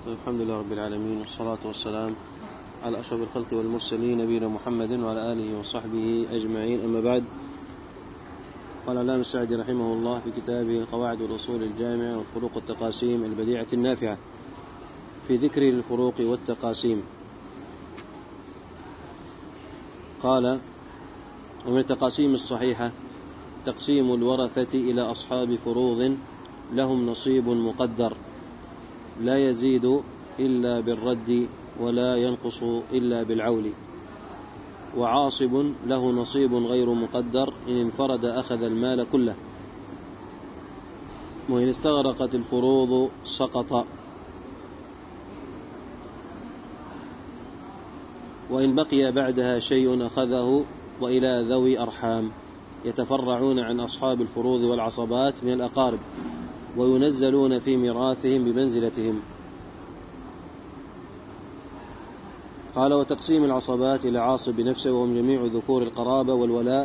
الحمد لله رب العالمين، والصلاة والسلام على أشرف الخلق والمرسلين نبينا محمد وعلى آله وصحبه أجمعين. أما بعد، قال العلامة السعدي رحمه الله في كتابه القواعد والأصول الجامعة والفروق والتقاسيم البديعة النافعة في ذكر الفروق والتقاسيم، قال: ومن التقاسيم الصحيحة تقسيم الورثة إلى أصحاب فروض لهم نصيب مقدر لا يزيد إلا بالرد ولا ينقص إلا بالعول، وعاصب له نصيب غير مقدر إن انفرد أخذ المال كله، وإن استغرقت الفروض سقط، وإن بقي بعدها شيء أخذه، وإلى ذوي أرحام يتفرعون عن أصحاب الفروض والعصبات من الأقارب وينزلون في ميراثهم بمنزلتهم. قال: وتقسيم العصبات إلى عاصب بنفسه وهم جميع ذكور القرابة والولاء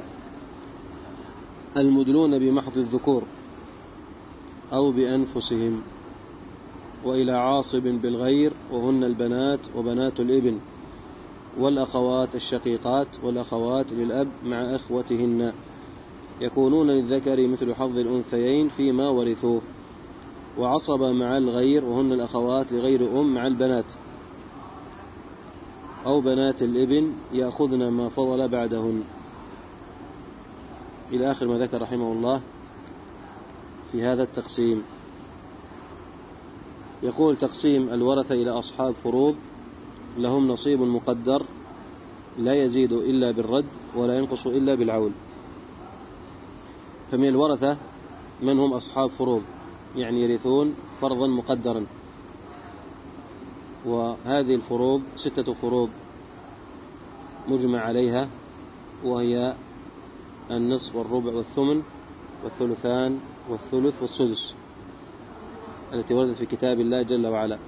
المدلون بمحض الذكور أو بأنفسهم، وإلى عاصب بالغير وهن البنات وبنات الابن والأخوات الشقيقات والأخوات للأب مع أخوتهن، يكونون للذكر مثل حظ الأنثيين فيما ورثوه. وعصب مع الغير وهن الأخوات لغير مع البنات أو بنات الابن يأخذن ما فضل بعدهن، إلى آخر ما ذكر رحمه الله في هذا التقسيم. يقول: تقسيم الورثة إلى أصحاب فروض لهم نصيب مقدر لا يزيد إلا بالرد ولا ينقص إلا بالعول. فمن الورثة من هم أصحاب فروض، يعني يرثون فرضا مقدرا، وهذه الفروض 6 فروض مجمع عليها، وهي النصف والربع والثمن والثلثان والثلث والسدس التي وردت في كتاب الله جل وعلا.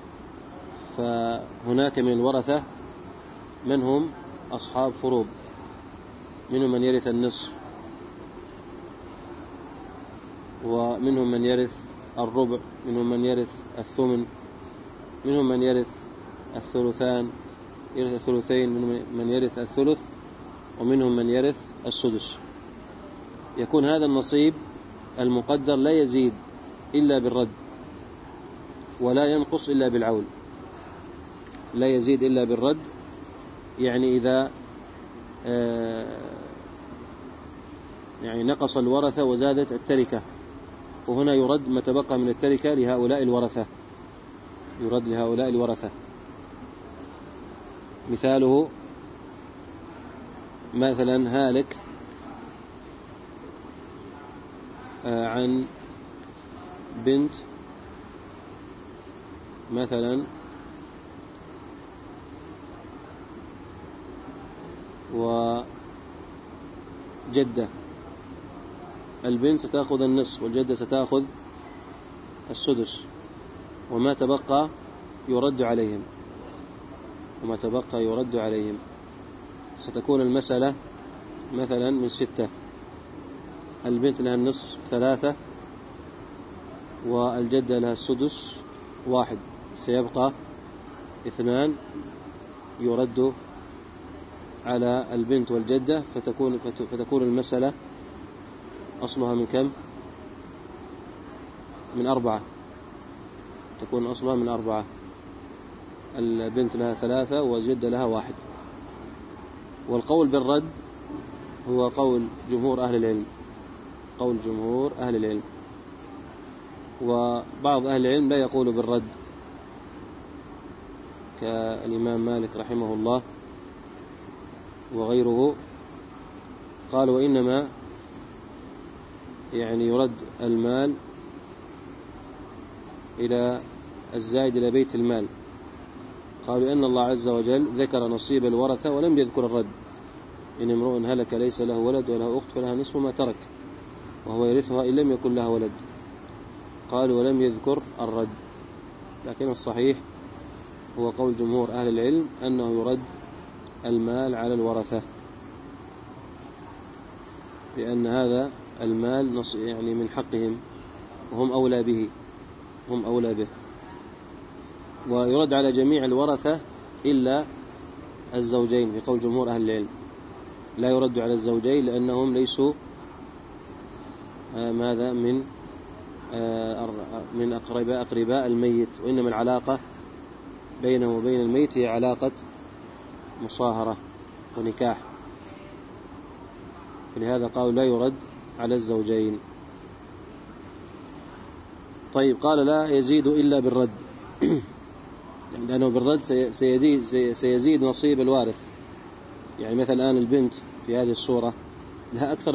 فهناك من الورثة من هم أصحاب فروض، منهم من يرث النصف، ومنهم من يرث الربع، منهم من يرث الثمن، منهم من يرث الثلثين، منهم من يرث الثلث، ومنهم من يرث السدس. يكون هذا النصيب المقدر لا يزيد إلا بالرد ولا ينقص إلا بالعول. لا يزيد إلا بالرد، يعني إذا نقص الورثة وزادت التركة، فهنا يرد ما تبقى من التركة لهؤلاء الورثة، يرد لهؤلاء الورثة. مثاله مثلا هالك عن بنت مثلا وجدة، البنت ستأخذ النصف والجدة ستأخذ السدس، وما تبقى يرد عليهم، ستكون المسألة مثلا من 6، البنت لها النصف 3 والجدة لها السدس 1، سيبقى 2 يرد على البنت والجدة، فتكون المسألة أصلها من كم؟ من 4، تكون أصلها من 4، البنت لها 3 والجدة لها 1. والقول بالرد هو قول جمهور أهل العلم، وبعض أهل العلم لا يقول بالرد كالإمام مالك رحمه الله وغيره، قال: وإنما يرد المال إلى الزائد إلى بيت المال. قالوا إن الله عز وجل ذكر نصيب الورثة ولم يذكر الرد: إن امرؤ هلك ليس له ولد وله أخت فلها نصف ما ترك وهو يرثها إن لم يكن لها ولد. قالوا ولم يذكر الرد، لكن الصحيح هو قول جمهور أهل العلم أنه يرد المال على الورثة، لأن هذا المال من حقهم وهم أولى به. ويرد على جميع الورثة إلا الزوجين بقول جمهور أهل العلم. لا يرد على الزوجين لأنهم ليسوا ماذا من أقرباء الميت، وإنما العلاقة بينه وبين الميت هي علاقة مصاهرة ونكاح، فلهذا قالوا لا يرد على الزوجين. طيب قال لا يزيد إلا بالرد لأنه بالرد سيزيد نصيب الوارث. يعني مثلا الآن البنت في هذه الصورة لها أكثر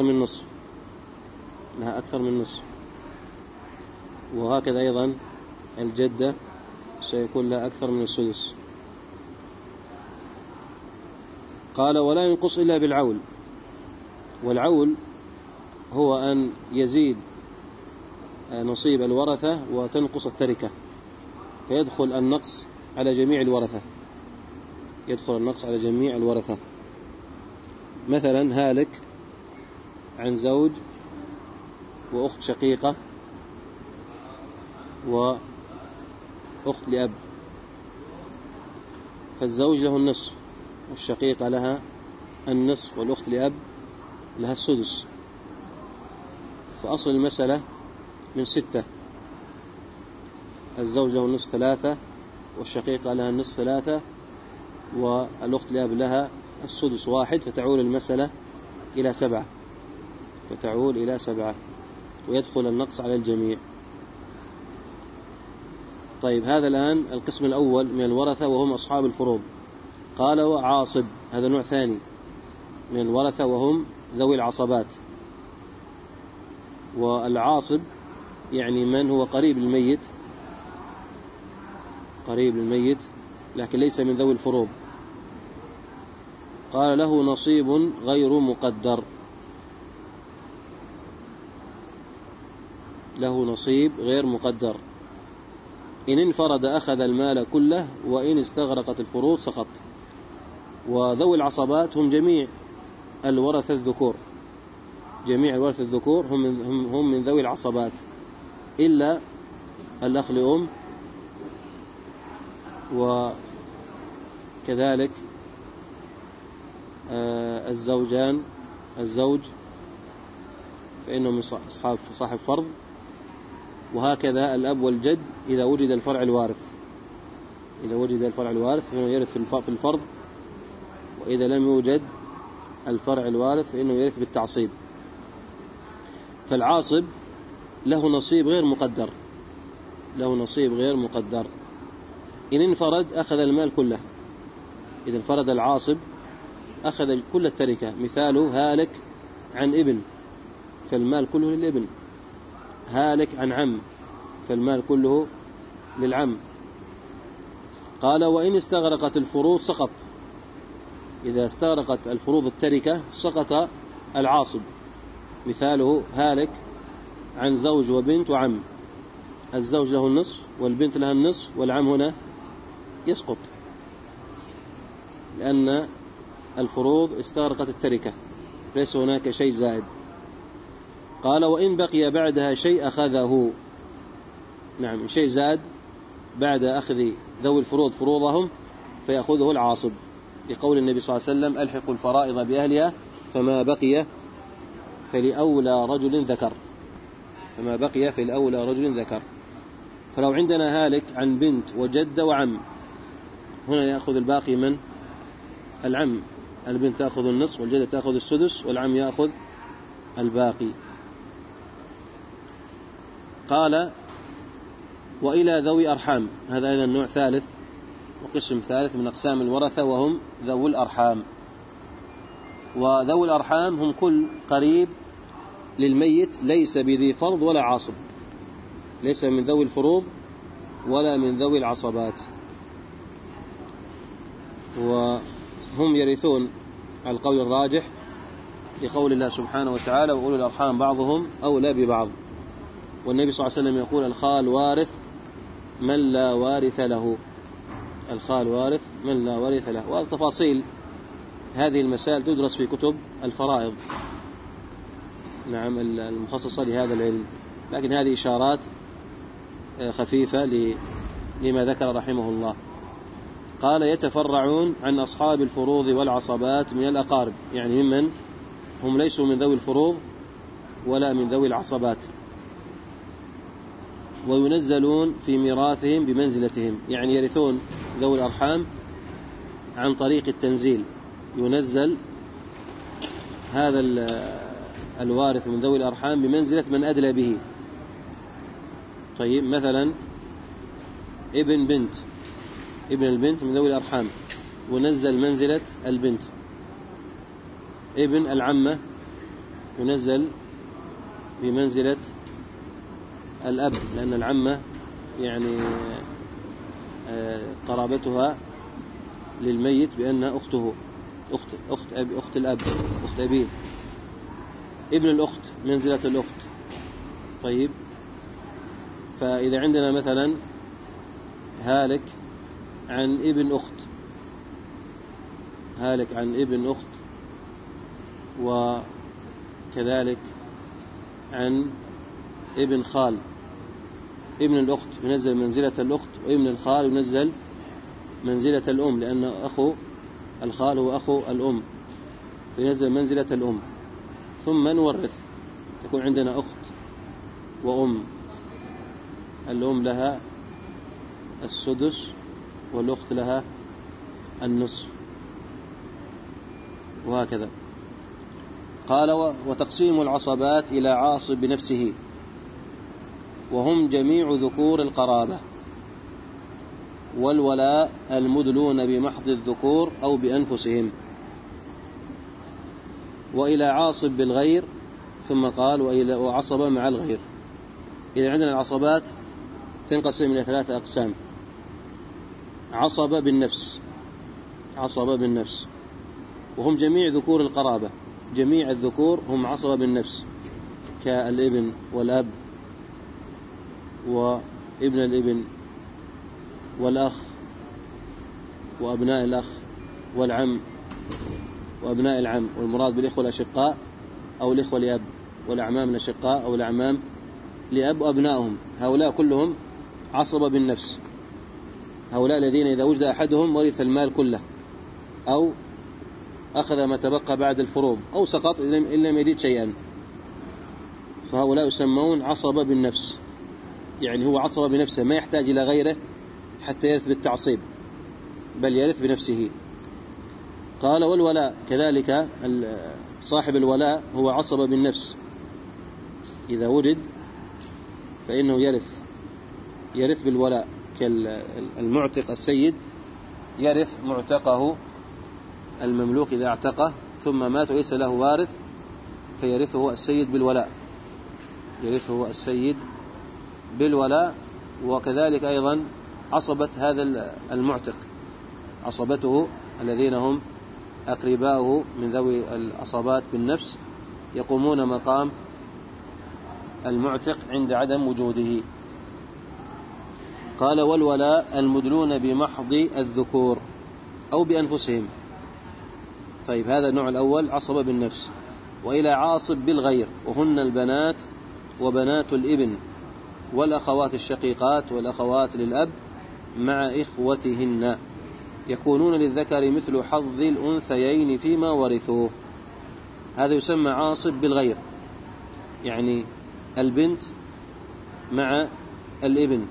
من نصف، وهكذا أيضا الجدة سيكون لها أكثر من السدس. قال ولا ينقص إلا بالعول، والعول هو أن يزيد نصيب الورثة وتنقص التركة، فيدخل النقص على جميع الورثة. مثلا هالك عن زوج وأخت شقيقة وأخت لأب، فالزوج له النصف والشقيقة لها النصف والأخت لأب لها السدس، فأصل المسألة من 6، الزوج له النصف 3 والشقيقة لها النصف 3 والأخت لأب لها السدس 1، فتعول المسألة إلى 7 ويدخل النقص على الجميع. طيب هذا الآن القسم الأول من الورثة وهم أصحاب الفروض. قال وعاصب، هذا نوع ثاني من الورثة وهم ذوي العصبات. والعاصب يعني من هو قريب للميت لكن ليس من ذوي الفروض. قال له نصيب غير مقدر، إن انفرد أخذ المال كله وإن استغرقت الفروض سقط. وذوي العصبات هم جميع الورثة الذكور، هم من ذوي العصبات إلا الأخ لأم، وكذلك الزوج فإنهم صاحب فرض، وهكذا الأب والجد إذا وجد الفرع الوارث فإنه يرث في الفرض، وإذا لم يوجد الفرع الوارث فإنه يرث بالتعصيب. فالعاصب له نصيب غير مقدر، إن انفرد أخذ المال كله. إذا انفرد العاصب أخذ كل التركة، مثاله هالك عن ابن فالمال كله للابن، هالك عن عم فالمال كله للعم. قال وإن استغرقت الفروض سقط، إذا استغرقت الفروض التركة سقط العاصب، مثاله هالك عن زوج وبنت وعم، الزوج له النصف والبنت لها النصف والعم هنا يسقط لأن الفروض استغرقت التركة فليس هناك شيء زائد. قال وإن بقي بعدها شيء أخذه، نعم شيء زاد بعد أخذ ذوي الفروض فروضهم فيأخذه العاصب، لقول النبي صلى الله عليه وسلم ألحقوا الفرائض بأهلها فما بقي فلأولى رجل ذكر. فلو عندنا هالك عن بنت وجد وعم، هنا يأخذ الباقي من العم، البنت تأخذ النصف والجدة تأخذ السدس والعم يأخذ الباقي. قال وإلى ذوي أرحام، هذا أيضا نوع ثالث وقسم ثالث من أقسام الورثة وهم ذوي الأرحام. وذوي الأرحام هم كل قريب للميت ليس بذي فرض ولا عاصب، ليس من ذوي الفروض ولا من ذوي العصبات، وهم يرثون على القول الراجح لقول الله سبحانه وتعالى وأولي الأرحام بعضهم أولى ببعض. والنبي صلى الله عليه وسلم يقول الخال وارث من لا وارث له. وتفاصيل هذه المسائل تدرس في كتب الفرائض، نعم المخصصة لهذا العلم، لكن هذه إشارات خفيفة لما ذكر رحمه الله. قال يتفرعون عن أصحاب الفروض والعصبات من الأقارب، يعني ممن هم ليسوا من ذوي الفروض ولا من ذوي العصبات، وينزلون في ميراثهم بمنزلتهم، يعني يرثون ذوي الأرحام عن طريق التنزيل، ينزل هذا الوارث من ذوي الأرحام بمنزلة من أدلى به. طيب مثلا ابن البنت من ذوي الأرحام ونزل منزلة البنت. ابن العمة ينزل بمنزلة الأب، لأن العمة يعني قرابتها للميت بأنها أخته، أخت الأب، أخت أبيه. ابن الأخت منزلة الأخت. طيب، فإذا عندنا مثلا هالك عن ابن أخت، هالك عن ابن أخت، وكذلك عن ابن خال. ابن الأخت ينزل منزلة الأخت، وابن الخال ينزل منزلة الأم، لأن أخو الخال هو أخو الأم، فينزل منزلة الأم. ثم نورث، تكون عندنا أخت وأم، الأم لها السدس والأخت لها النصف، وهكذا. قال وتقسيم العصبات إلى عاصب بنفسه، وهم جميع ذكور القرابة، والولاء المدلون بمحض الذكور أو بأنفسهم، وإلى عاصب بالغير. ثم قال وعصبة مع الغير. إذا عندنا العصبات تنقسم إلى 3 أقسام: عصبة بالنفس، وهم جميع ذكور القرابة، جميع الذكور هم عصبة بالنفس، كالابن والأب وابن الابن والأخ وأبناء الأخ والعم وأبناء العم، والمراد بالإخوة الأشقاء أو الإخوة لأب، والأعمام الأشقاء أو الأعمام لأب وأبنائهم، هؤلاء كلهم عصبة بالنفس. هؤلاء الذين إذا وجد أحدهم ورث المال كله، أو أخذ ما تبقى بعد الفروض، أو سقط إن لم يجد شيئا، فهؤلاء يسمون عصبة بالنفس، يعني هو عصبة بنفسه، ما يحتاج إلى غيره حتى يرث بالتعصيب، بل يرث بنفسه. قال والولاء كذلك، صاحب الولاء هو عصبة بالنفس، إذا وجد فإنه يرث بالولاء، كالمعتق السيد يرث معتقه المملوك إذا اعتقه ثم مات وليس له وارث، فيرثه السيد بالولاء، يرثه السيد بالولاء. وكذلك أيضا عصبة هذا المعتق، عصبته الذين هم أقرباؤه من ذوي العصبات بالنفس، يقومون مقام المعتق عند عدم وجوده. قال والولاء المدلون بمحض الذكور أو بأنفسهم. طيب، هذا النوع الأول عصبة بالنفس. وإلى عاصب بالغير، وهن البنات وبنات الابن والأخوات الشقيقات والأخوات للأب مع إخوتهن، يكونون للذكر مثل حظ الأنثيين فيما ورثوه. هذا يسمى عاصب بالغير، يعني البنت مع الابن،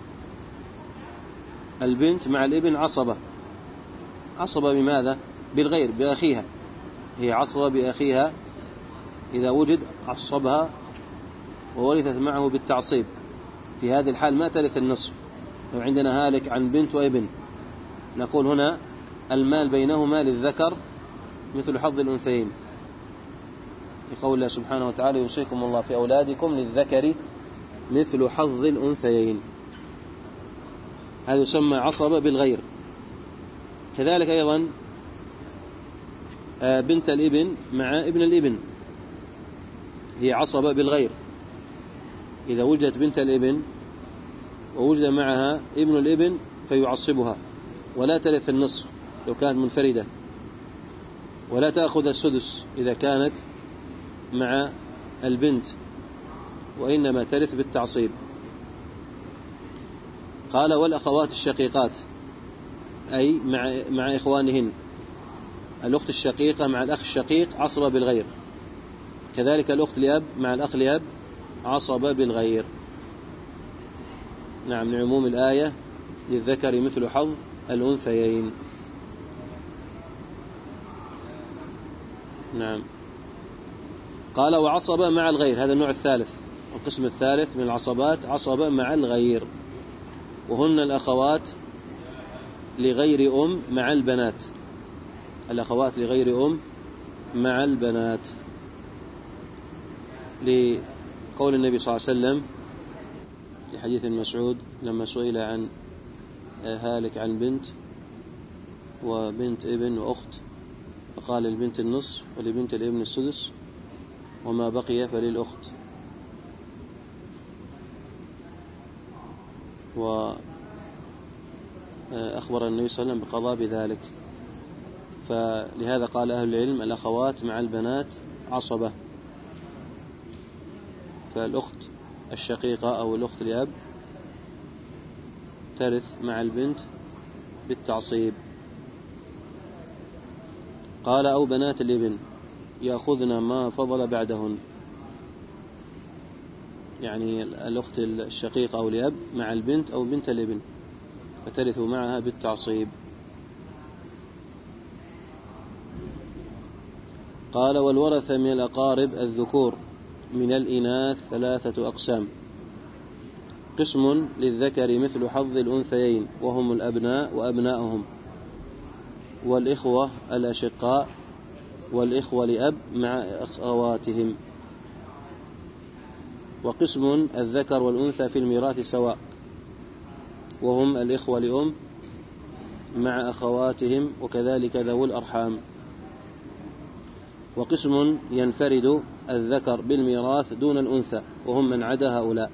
البنت مع الابن عصبة بماذا؟ بالغير، بأخيها، هي عصبة بأخيها، إذا وجد عصبها وورثت معه بالتعصيب. في هذه الحال ما ترث النصف. لو عندنا هالك عن بنت وابن، نقول هنا المال بينهما للذكر مثل حظ الأنثيين، لقول الله سبحانه وتعالى يوصيكم الله في أولادكم للذكر مثل حظ الأنثيين. هذا يسمى عصبة بالغير. كذلك أيضا بنت الابن مع ابن الابن، هي عصبة بالغير، إذا وجدت بنت الابن ووجد معها ابن الابن فيعصبها، ولا ترث النصف لو كانت منفردة، ولا تأخذ السدس إذا كانت مع البنت، وإنما ترث بالتعصيب. قال والأخوات الشقيقات أي مع إخوانهن، الأخت الشقيقة مع الأخ الشقيق عصبة بالغير، كذلك الأخت لأب مع الأخ لأب عصبة بالغير. نعم، لعموم الآية للذكر مثل حظ الأنثيين. نعم. قال وعصبة مع الغير، هذا النوع الثالث، القسم الثالث من العصبات عصبة مع الغير، وهن الأخوات لغير أم مع البنات، الأخوات لغير أم مع البنات، لقول النبي صلى الله عليه وسلم في حديث مسعود لما سئل عن هالك عن بنت وبنت ابن وأخت، فقال للبنت النصف ولبنت الابن السدس وما بقي فللأخت. وأخبر النبي صلى الله عليه وسلم بقضاء بذلك، فلهذا قال أهل العلم الأخوات مع البنات عصبة، فالأخت الشقيقة أو الأخت لأب ترث مع البنت بالتعصيب. قال أو بنات الابن يأخذن ما فضل بعدهن، يعني الأخت الشقيقة أو لأب مع البنت أو بنت الابن فترث معها بالتعصيب. قال والورثة من الأقارب الذكور من الإناث 3 أقسام: قسم للذكر مثل حظ الأنثيين وهم الأبناء وأبناؤهم والإخوة الأشقاء والإخوة لأب مع أخواتهم. وقسم الذكر والأنثى في الميراث سواء وهم الإخوة لأم مع أخواتهم وكذلك ذوو الأرحام. وقسم ينفرد الذكر بالميراث دون الأنثى وهم من عدا هؤلاء.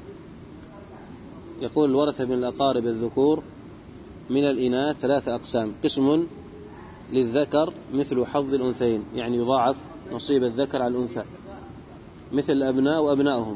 يقول الورثة من الأقارب الذكور من الإناث 3 أقسام: قسم للذكر مثل حظ الأنثيين، يعني يضاعف نصيب الذكر على الأنثى، مثل الأبناء وأبنائهم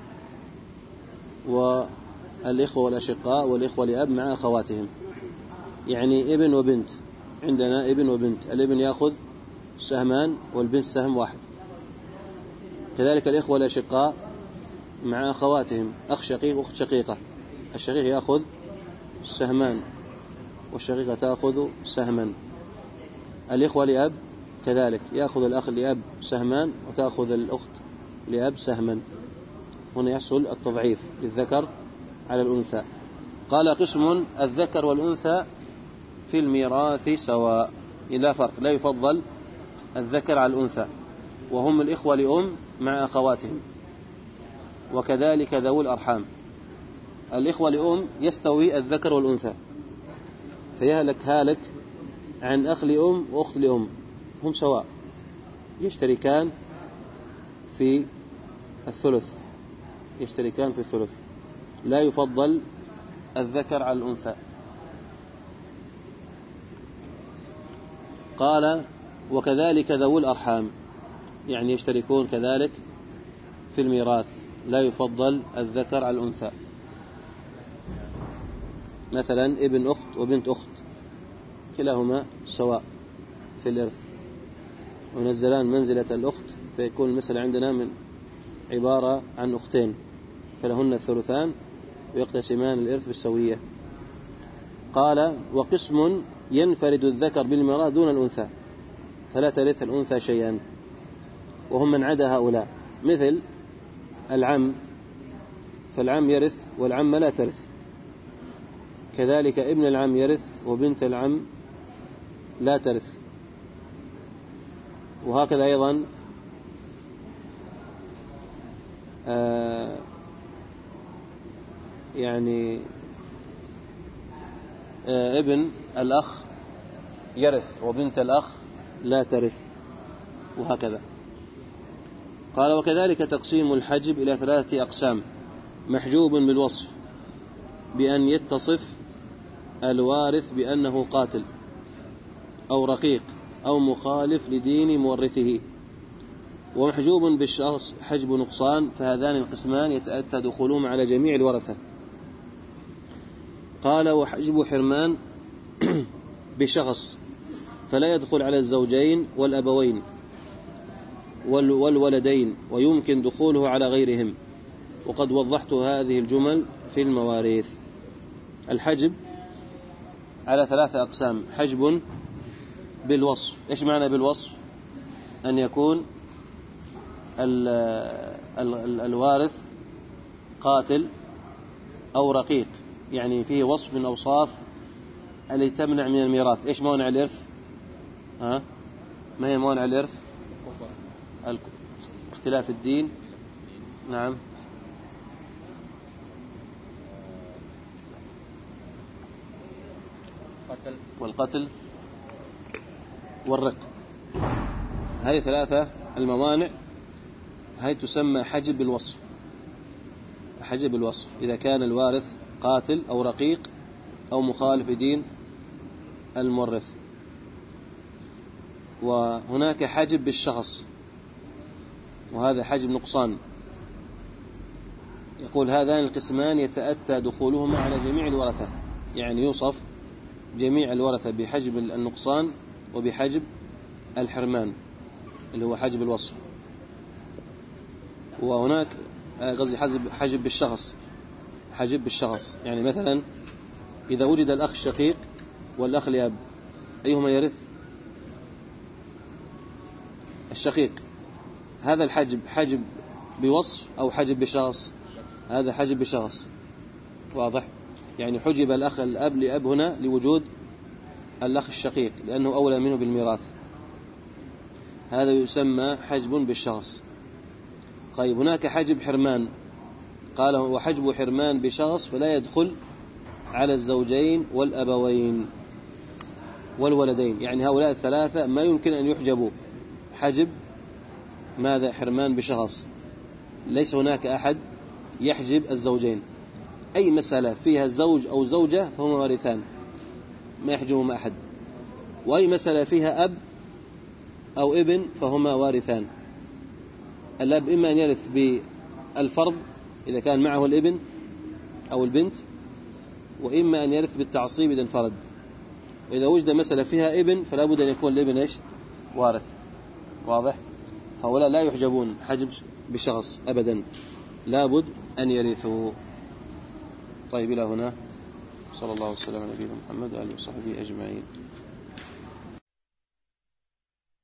والإخوة والأشقاء والإخوة لأب مع أخواتهم، يعني ابن وبنت، عندنا ابن وبنت، الابن يأخذ سهمان والبنت سهم واحد. كذلك الإخوة الأشقاء مع أخواتهم، أخ شقيق وأخت شقيقة، الشقيق يأخذ سهمان والشقيقة تأخذ سهما. الإخوة لأب كذلك يأخذ الأخ لأب سهمان وتأخذ الأخت لأب سهما. هنا يحصل التضعيف للذكر على الأنثى. قال قسم الذكر والأنثى في الميراث سواء، لا فرق، لا يفضل الذكر على الأنثى، وهم الإخوة لأم مع أخواتهم وكذلك ذوو الأرحام. الإخوة لأم يستوي الذكر والأنثى، فيهلك هالك عن أخ لأم وأخت لأم، هم سواء يشتركان في الثلث، يشتركان في الثلث، لا يفضل الذكر على الأنثى. قال وكذلك ذوو الأرحام، يعني يشتركون كذلك في الميراث، لا يفضل الذكر على الأنثى. مثلا ابن أخت وبنت أخت كلاهما سواء في الإرث ونزلان منزلة الأخت، فيكون المسألة عندنا من عبارة عن أختين فلهن الثلثان ويقتسمان الإرث بالسوية. قال وقسم ينفرد الذكر بالميراث دون الأنثى فلا ترث الأنثى شيئا وهم من عدا هؤلاء، مثل العم، فالعم يرث والعم لا ترث، كذلك ابن العم يرث وبنت العم لا ترث، وهكذا أيضا يعني ابن الأخ يرث وبنت الأخ لا ترث، وهكذا. قال وكذلك تقسيم الحجب إلى 3 أقسام: محجوب بالوصف بأن يتصف الوارث بأنه قاتل أو رقيق أو مخالف لدين مورثه، ومحجوب بالشخص حجب نقصان، فهذان القسمان يتأتى دخولهما على جميع الورثة. قال وحجب حرمان بشخص فلا يدخل على الزوجين والأبوين والولدين، ويمكن دخوله على غيرهم. وقد وضحت هذه الجمل في المواريث. الحجب على 3 أقسام: حجب بالوصف. إيش معنى بالوصف؟ أن يكون الوارث قاتل أو رقيق، يعني فيه وصف من أوصاف التي تمنع من الميراث. إيش موانع الإرث؟ ما هي موانع الإرث؟ اختلاف الدين، نعم، والقتل والرق. هذه 3 الموانع. هذه تسمى حجب بالوصف. حجب بالوصف إذا كان الوارث قاتل أو رقيق أو مخالف دين المورث. وهناك حجب بالشخص، وهذا حجب نقصان. يقول هذان القسمان يتأتى دخولهما على جميع الورثة، يعني يوصف جميع الورثة بحجب النقصان وبحجب الحرمان اللي هو حجب الوصف. وهناك قصدي حجب بالشخص. حجب بالشخص يعني مثلا إذا وجد الأخ الشقيق والأخ الأب، أيهما يرث؟ الشقيق. هذا الحجب حجب بوصف أو حجب بشخص؟ هذا حجب بشخص. واضح؟ يعني حجب الأخ الأب لأب هنا لوجود الأخ الشقيق لأنه أولى منه بالميراث. هذا يسمى حجب بالشخص. طيب هناك حجب حرمان، قال وحجب حرمان بشخص فلا يدخل على الزوجين والأبوين والولدين، يعني هؤلاء 3 ما يمكن أن يحجبوا. حجب ماذا؟ حرمان بشخص. ليس هناك أحد يحجب الزوجين. أي مسألة فيها الزوج أو زوجة فهما وارثان، ما يحجبهم أحد. وأي مسألة فيها أب أو ابن فهما وارثان. الأب إما أن يرث بالفرض إذا كان معه الابن أو البنت، وإما أن يرث بالتعصيب إذا انفرد. وإذا وجد مسألة فيها ابن فلا بد أن يكون الابن إيش؟ وارث. واضح؟ فهؤلاء لا يحجبون حجب بشخص أبدا، لا بد أن يرثوا. طيب إلى هنا، صلى الله وسلم على نبينا محمد وآله وصحبه أجمعين.